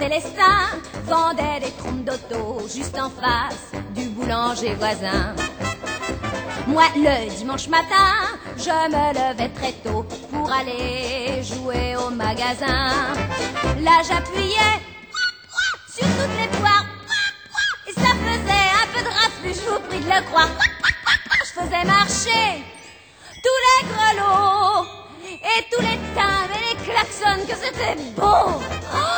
Célestin vendait des trompes d'auto juste en face du boulanger voisin. Moi, le dimanche matin, je me levais très tôt pour aller jouer au magasin. Là, j'appuyais sur toutes les poires et ça faisait un peu de rafluche, je vous prie de le croire. Je faisais marcher tous les grelots et tous les timbres et les klaxons, que c'était beau.